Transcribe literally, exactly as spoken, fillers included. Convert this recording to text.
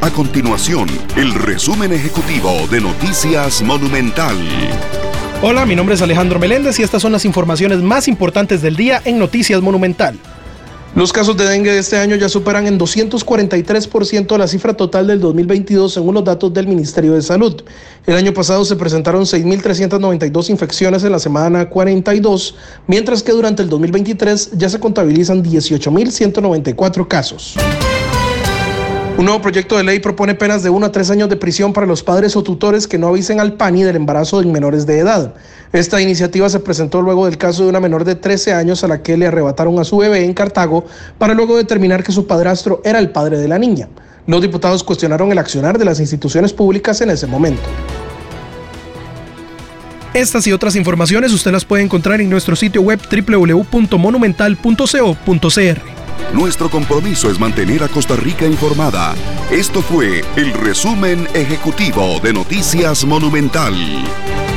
A continuación, el resumen ejecutivo de Noticias Monumental. Hola, mi nombre es Alejandro Meléndez y estas son las informaciones más importantes del día en Noticias Monumental. Los casos de dengue de este año ya superan en doscientos cuarenta y tres por ciento la cifra total del dos mil veintidós según los datos del Ministerio de Salud. El año pasado se presentaron seis mil trescientas noventa y dos infecciones en la semana cuarenta y dos, mientras que durante el dos mil veintitrés ya se contabilizan dieciocho mil ciento noventa y cuatro casos. Un nuevo proyecto de ley propone penas de uno a tres años de prisión para los padres o tutores que no avisen al P A N I del embarazo de menores de edad. Esta iniciativa se presentó luego del caso de una menor de trece años a la que le arrebataron a su bebé en Cartago para luego determinar que su padrastro era el padre de la niña. Los diputados cuestionaron el accionar de las instituciones públicas en ese momento. Estas y otras informaciones usted las puede encontrar en nuestro sitio web doble u doble u doble u punto monumental punto co punto c r. Nuestro compromiso es mantener a Costa Rica informada. Esto fue el resumen ejecutivo de Noticias Monumental.